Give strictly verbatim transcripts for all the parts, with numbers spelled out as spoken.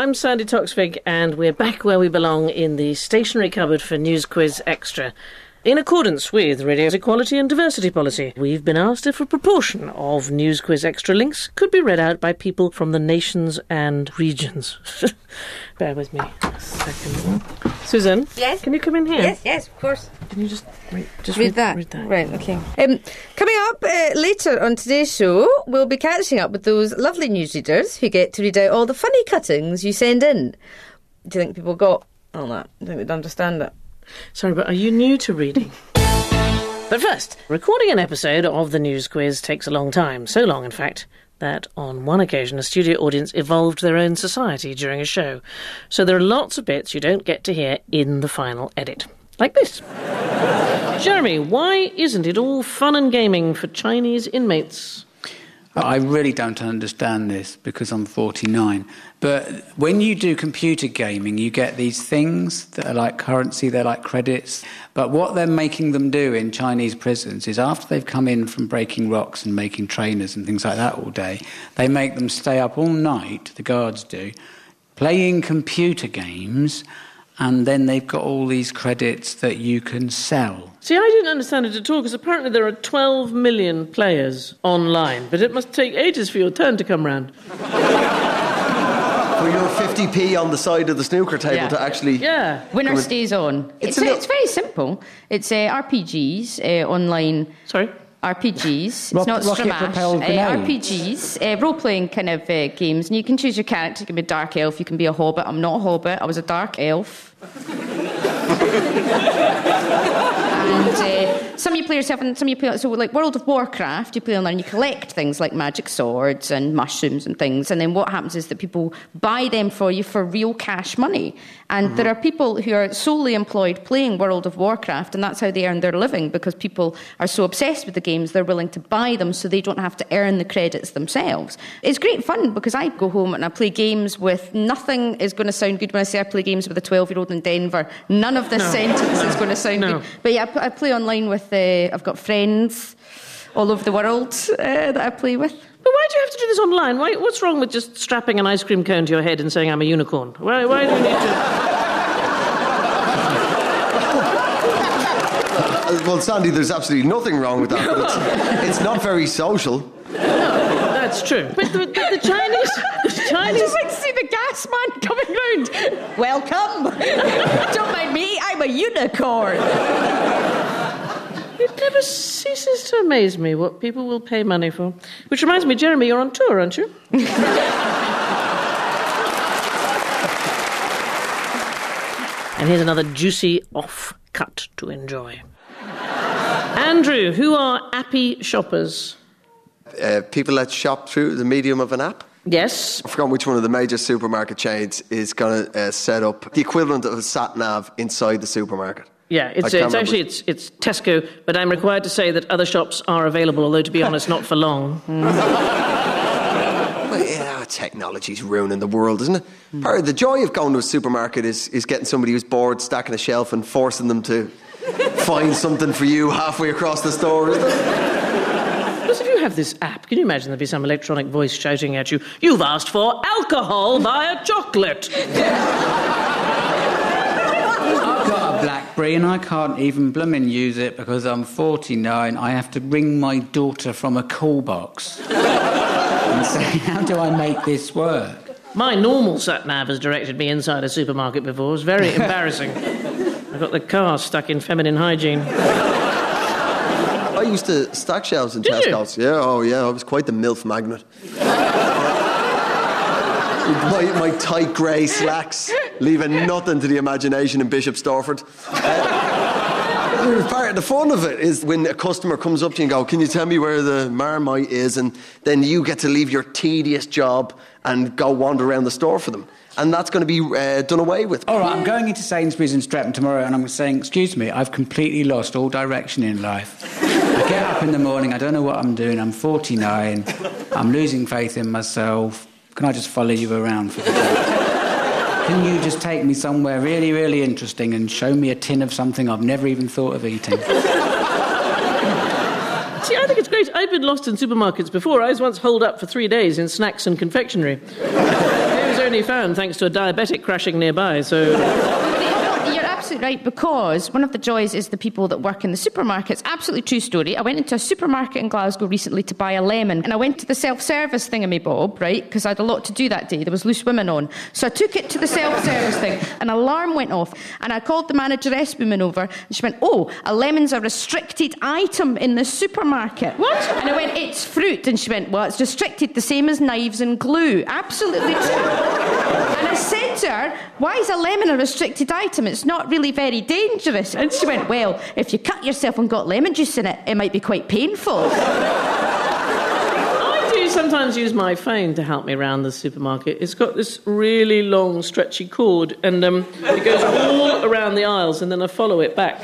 I'm Sandy Toksvig, and we're back where we belong in the stationery cupboard for News Quiz Extra. In accordance with radio's equality and diversity policy, we've been asked if a proportion of News Quiz Extra links could be read out by people from the nations and regions. Bear with me a second. Susan? Yes? Can you come in here? Yes, yes, of course. Can you just read, just read, read that? Read that. Right, okay. Um, coming up uh, later on today's show, we'll be catching up with those lovely newsreaders who get to read out all the funny cuttings you send in. Do you think people got all that? Do you think they'd understand it? Sorry, but are you new to reading? But first, recording an episode of the News Quiz takes a long time. So long, in fact, that on one occasion a studio audience evolved their own society during a show. So there are lots of bits you don't get to hear in the final edit. Like this. Jeremy, why isn't it all fun and gaming for Chinese inmates? I really don't understand this because I'm forty-nine. But when you do computer gaming, you get these things that are like currency, they're like credits. But what they're making them do in Chinese prisons is after they've come in from breaking rocks and making trainers and things like that all day, they make them stay up all night, the guards do, playing computer games, and then they've got all these credits that you can sell. See, I didn't understand it at all, because apparently there are twelve million players online, but it must take ages for your turn to come round. For your fifty p on the side of the snooker table Yeah. to actually... Yeah. Winner stays on. It's It's, a uh, little- it's very simple. It's uh, R P Gs, uh, online Sorry? R P Gs. Rock- It's not rocket-propelled Stramash. Uh, grenade. R P Gs, uh, role-playing kind of uh, games. And you can choose your character. You can be a dark elf, you can be a hobbit. I'm not a hobbit, I was a dark elf. And uh, some you play yourself, and some you play. So, like World of Warcraft, you play online. You collect things like magic swords and mushrooms and things. And then what happens is that people buy them for you for real cash money. And mm-hmm. there are people who are solely employed playing World of Warcraft, and that's how they earn their living, because people are so obsessed with the games they're willing to buy them, so they don't have to earn the credits themselves. It's great fun because I go home and I play games with nothing is going to sound good when I say I play games with a twelve-year-old in Denver. None of this No. sentence is going to sound No. good. But yeah, I, p- I play online with, uh, I've got friends all over the world uh, that I play with. But why do you have to do this online? Why, what's wrong with just strapping an ice cream cone to your head and saying I'm a unicorn? Why, why do you need to... Well, Sandy, there's absolutely nothing wrong with that. But it's, it's not very social. No, that's true. But the, the, the Chinese... The I Chinese... just like to see the gas man coming round. Welcome. Don't mind me, I'm a unicorn. It never ceases to amaze me what people will pay money for. Which reminds me, Jeremy, you're on tour, aren't you? And here's another juicy off-cut to enjoy. Andrew, who are appy shoppers? Uh, people that shop through the medium of an app. Yes. I forgot which one of the major supermarket chains is going to uh, set up the equivalent of a sat-nav inside the supermarket. Yeah, it's, I uh, can't it's actually it's, it's Tesco, but I'm required to say that other shops are available, although, to be honest, not for long. Well, yeah, technology's ruining the world, isn't it? Mm. Part of the joy of going to a supermarket is, is getting somebody who's bored, stacking a shelf and forcing them to find something for you halfway across the store, isn't it? Plus, if you have this app, can you imagine there'd be some electronic voice shouting at you, "You've asked for alcohol, buy a chocolate." I've got a BlackBerry and I can't even blooming use it because I'm forty-nine. I have to ring my daughter from a call box and say, how do I make this work? My normal sat-nav has directed me inside a supermarket before. It was very embarrassing. I got the car stuck in feminine hygiene. I used to stack shelves in Did you? Tesco's. Yeah, oh yeah, I was quite the MILF magnet. my, my tight grey slacks, leaving nothing to the imagination in Bishop Stortford. Uh, part of the fun of it is when a customer comes up to you and go, "Can you tell me where the Marmite is?" And then you get to leave your tedious job and go wander around the store for them. And that's going to be uh, done away with. All right, I'm going into Sainsbury's in Streatham tomorrow and I'm saying, excuse me, I've completely lost all direction in life. I get up in the morning, I don't know what I'm doing, I'm forty-nine, I'm losing faith in myself. Can I just follow you around for the day? Can you just take me somewhere really, really interesting and show me a tin of something I've never even thought of eating? See, I think it's great. I've been lost in supermarkets before. I was once holed up for three days in snacks and confectionery. It was only only found thanks to a diabetic crashing nearby, so... You're absolutely right, because one of the joys is the people that work in the supermarkets. Absolutely true story. I went into a supermarket in Glasgow recently to buy a lemon, and I went to the self-service thingamabob, right, because I had a lot to do that day. There was loose women on. So I took it to the self-service thing. An alarm went off, and I called the manageress woman over, and she went, oh, a lemon's a restricted item in the supermarket. What? And I went, it's fruit. And she went, well, it's restricted the same as knives and glue. Absolutely true. And I said to her, why is a lemon a restricted item? It's not really very dangerous. And she went, well, if you cut yourself and got lemon juice in it, it might be quite painful. I do sometimes use my phone to help me around the supermarket. It's got this really long, stretchy cord, and um, it goes all around the aisles, and then I follow it back.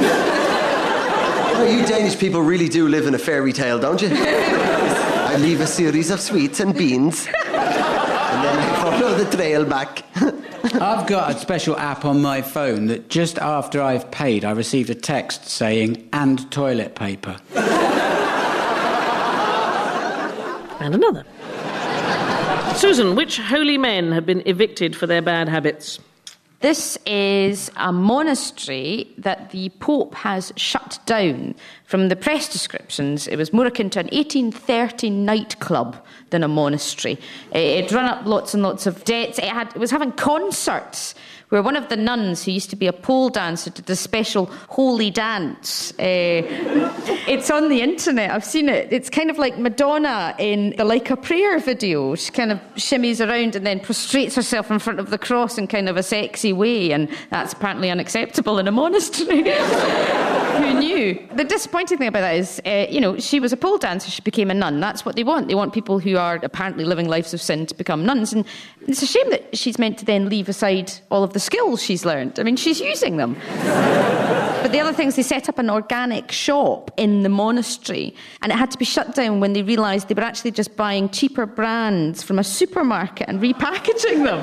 Oh, you Danish people really do live in a fairy tale, don't you? I leave a series of sweets and beans, and then I follow the trail back. I've got a special app on my phone that just after I've paid, I received a text saying, and toilet paper. And another. Susan, which holy men have been evicted for their bad habits? This is a monastery that the Pope has shut down. From the press descriptions, it was more akin to an eighteen thirty nightclub than a monastery. It run up lots and lots of debts. It, had, it was having concerts where one of the nuns, who used to be a pole dancer, did a special holy dance. Uh, it's on the internet. I've seen it. It's kind of like Madonna in the Like a Prayer video. She kind of shimmies around and then prostrates herself in front of the cross in kind of a sexy way, and that's apparently unacceptable in a monastery. Who knew? The disappointing thing about that is, uh, you know, she was a pole dancer, she became a nun. That's what they want. They want people who are apparently living lives of sin to become nuns. And it's a shame that she's meant to then leave aside all of the skills she's learned. I mean, she's using them. But the other thing is they set up an organic shop in the monastery, and it had to be shut down when they realised they were actually just buying cheaper brands from a supermarket and repackaging them.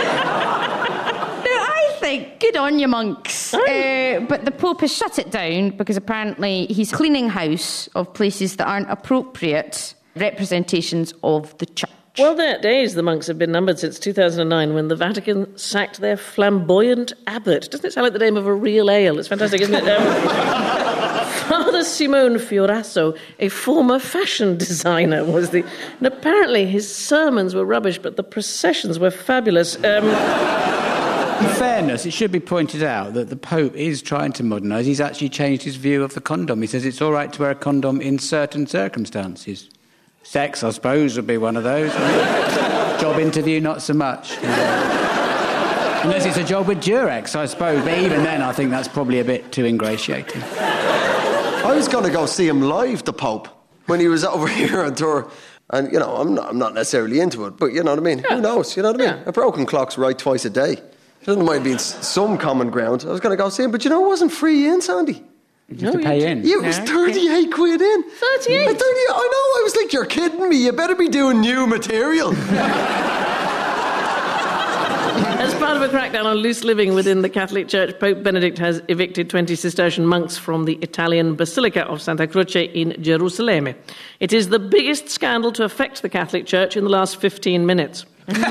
Think, good on you, monks. Uh, but the Pope has shut it down because apparently he's cleaning house of places that aren't appropriate representations of the church. Well, their days, the monks have been numbered since two thousand nine, when the Vatican sacked their flamboyant abbot. Doesn't it sound like the name of a real ale? It's fantastic, isn't it? Um, Father Simone Fiorasso, a former fashion designer, was the... And apparently his sermons were rubbish, but the processions were fabulous. Um... In fairness, it should be pointed out that the Pope is trying to modernise. He's actually changed his view of the condom. He says it's all right to wear a condom in certain circumstances. Sex, I suppose, would be one of those. Job interview, not so much. Unless it's a job with Durex, I suppose. But even then, I think that's probably a bit too ingratiating. I was going to go see him live, the Pope, when he was over here on tour. And, you know, I'm not, I'm not necessarily into it, but you know what I mean? Yeah. Who knows? You know what I mean? Yeah. A broken clock's right twice a day. There might be some common ground. I was going to go see him, but you know, it wasn't free in, Sandy. You have to pay in. Yeah, it was thirty-eight quid in. thirty-eight? thirty, I know, I was like, you're kidding me. You better be doing new material. As part of a crackdown on loose living within the Catholic Church, Pope Benedict has evicted twenty Cistercian monks from the Italian Basilica of Santa Croce in Jerusalem. It is the biggest scandal to affect the Catholic Church in the last fifteen minutes.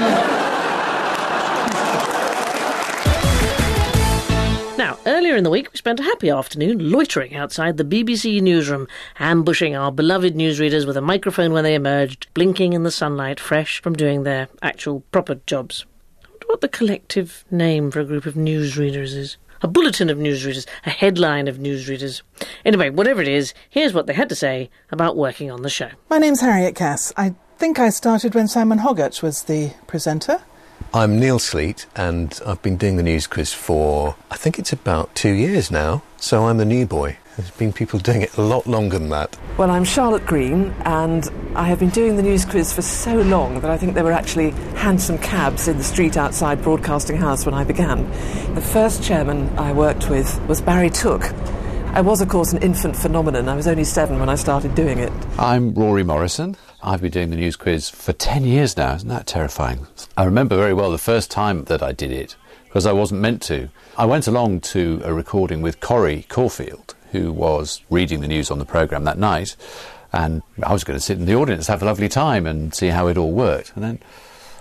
Now, earlier in the week, we spent a happy afternoon loitering outside the B B C newsroom, ambushing our beloved newsreaders with a microphone when they emerged, blinking in the sunlight, fresh from doing their actual proper jobs. I wonder what the collective name for a group of newsreaders is. A bulletin of newsreaders, a headline of newsreaders. Anyway, whatever it is, here's what they had to say about working on the show. My name's Harriet Cass. I think I started when Simon Hoggart was the presenter. I'm Neil Sleet, and I've been doing the news quiz for, I think it's about two years now, so I'm the new boy. There's been people doing it a lot longer than that. Well, I'm Charlotte Green, and I have been doing the news quiz for so long that I think there were actually hansom cabs in the street outside Broadcasting House when I began. The first chairman I worked with was Barry Took. I was, of course, an infant phenomenon. I was only seven when I started doing it. I'm Rory Morrison. I've been doing the news quiz for ten years now. Isn't that terrifying? I remember very well the first time that I did it, because I wasn't meant to. I went along to a recording with Corrie Caulfield, who was reading the news on the programme that night, and I was going to sit in the audience, have a lovely time and see how it all worked. And then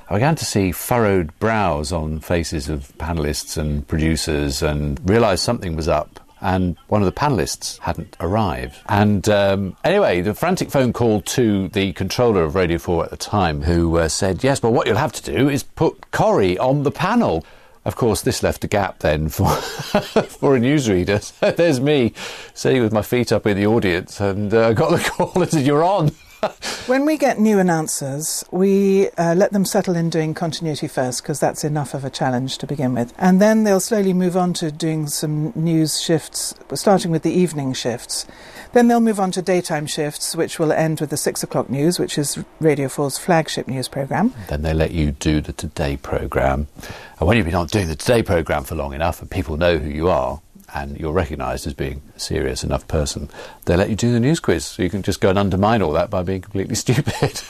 I began to see furrowed brows on faces of panellists and producers and realised something was up. And one of the panellists hadn't arrived. And um, anyway, the frantic phone call to the controller of Radio four at the time, who uh, said, yes, well, what you'll have to do is put Corrie on the panel. Of course, this left a gap then for for a newsreader. So there's me sitting with my feet up in the audience, and I uh, got the call and said, you're on. When we get new announcers, we uh, let them settle in doing continuity first, because that's enough of a challenge to begin with. And then they'll slowly move on to doing some news shifts, starting with the evening shifts. Then they'll move on to daytime shifts, which will end with the six o'clock news, which is Radio four's flagship news programme. Then they let you do the Today programme. And when you've been on doing the Today programme for long enough and people know who you are, and you're recognised as being a serious enough person, they let you do the news quiz. So you can just go and undermine all that by being completely stupid.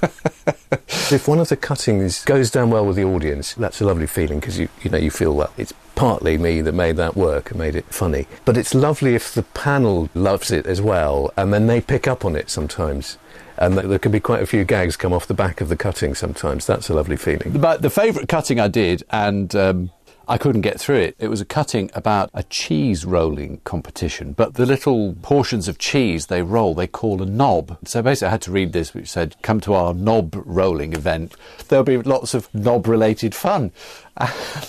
If one of the cuttings goes down well with the audience, that's a lovely feeling, because you, you know, you feel, well, it's partly me that made that work and made it funny. But it's lovely if the panel loves it as well, and then they pick up on it sometimes. And there can be quite a few gags come off the back of the cutting sometimes. That's a lovely feeling. But the favourite cutting I did, and um, I couldn't get through it. It was a cutting about a cheese rolling competition, but the little portions of cheese they roll, they call a knob. So basically I had to read this, which said, come to our knob rolling event. There'll be lots of knob-related fun. And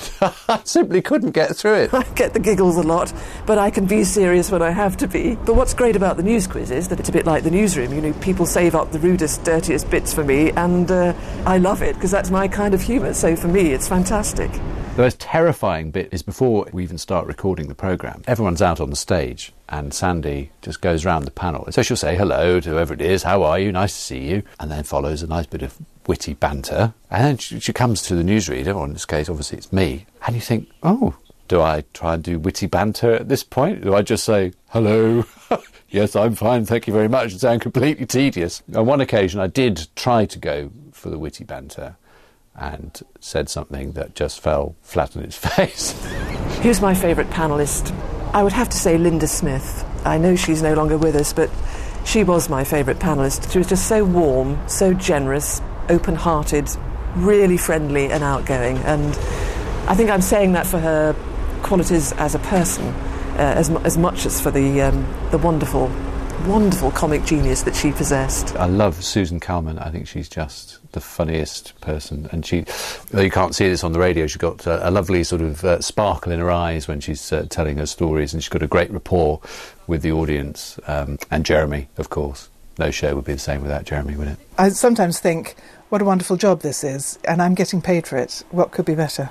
I simply couldn't get through it. I get the giggles a lot, but I can be serious when I have to be. But what's great about the news quiz is that it's a bit like the newsroom. You know, people save up the rudest, dirtiest bits for me, and uh, I love it, because that's my kind of humour. So for me, it's fantastic. The most terrifying bit is before we even start recording the programme. Everyone's out on the stage and Sandy just goes round the panel. So she'll say hello to whoever it is, how are you, nice to see you, and then follows a nice bit of witty banter. And then she, she comes to the newsreader, or in this case obviously it's me, and you think, oh, do I try and do witty banter at this point? Do I just say, hello, yes, I'm fine, thank you very much, and sound completely tedious? On one occasion I did try to go for the witty banter, and said something that just fell flat on its face. Who's my favourite panellist? I would have to say Linda Smith. I know she's no longer with us, but she was my favourite panellist. She was just so warm, so generous, open-hearted, really friendly and outgoing. And I think I'm saying that for her qualities as a person, uh, as, as much as for the, um, the wonderful, wonderful comic genius that she possessed. I love Susan Calman. I think she's just the funniest person, and she, though you can't see this on the radio, she's got uh, a lovely sort of uh, sparkle in her eyes when she's uh, telling her stories, and she's got a great rapport with the audience. Um, and Jeremy, of course. No show would be the same without Jeremy, would it? I sometimes think, what a wonderful job this is, and I'm getting paid for it. What could be better?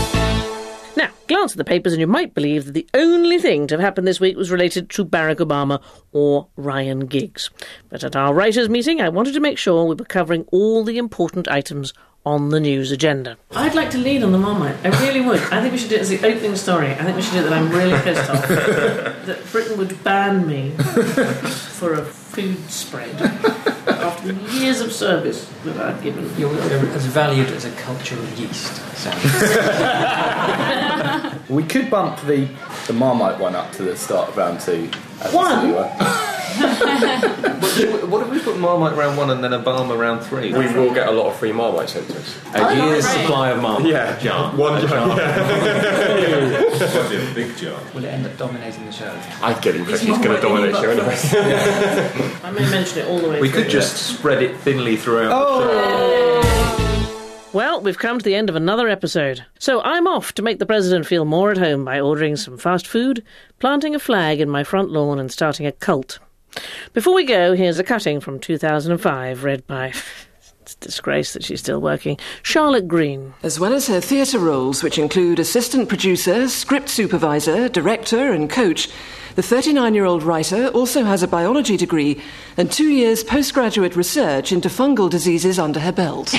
Now, glance at the papers and you might believe that the only thing to have happened this week was related to Barack Obama or Ryan Giggs. But at our writers' meeting, I wanted to make sure we were covering all the important items on the news agenda. I'd like to lead on the Marmite. I really would. I think we should do it as the opening story. I think we should do it that I'm really pissed off. That Britain would ban me for a food spread after years of service that I've given. You're as valued as a culture of yeast, Sam. We could bump the, the Marmite one up to the start of round two. One? what, what if we put Marmite round one and then Obama round three? We will get a lot of free Marmite sent to us. A oh, year's right. supply of Marmite. Yeah, a jar. One jar. jar. Yeah. Might be a big jar. Will it end up dominating the show? I get the impression he's going to dominate the show anyway. Yeah. I may mention it all the way We through. could just yeah. spread it thinly throughout oh. the show. Well, we've come to the end of another episode. So I'm off to make the President feel more at home by ordering some fast food, planting a flag in my front lawn and starting a cult. Before we go, here's a cutting from two thousand five, read by... It's a disgrace that she's still working. Charlotte Green. As well as her theatre roles, which include assistant producer, script supervisor, director and coach, the thirty-nine-year-old writer also has a biology degree and two years postgraduate research into fungal diseases under her belt.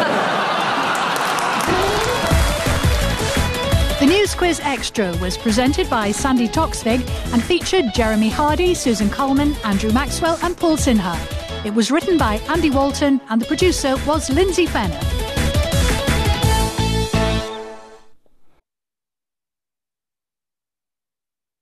The News Quiz Extra was presented by Sandy Toksvig and featured Jeremy Hardy, Susan Coleman, Andrew Maxwell and Paul Sinha. It was written by Andy Walton and the producer was Lindsay Fenner.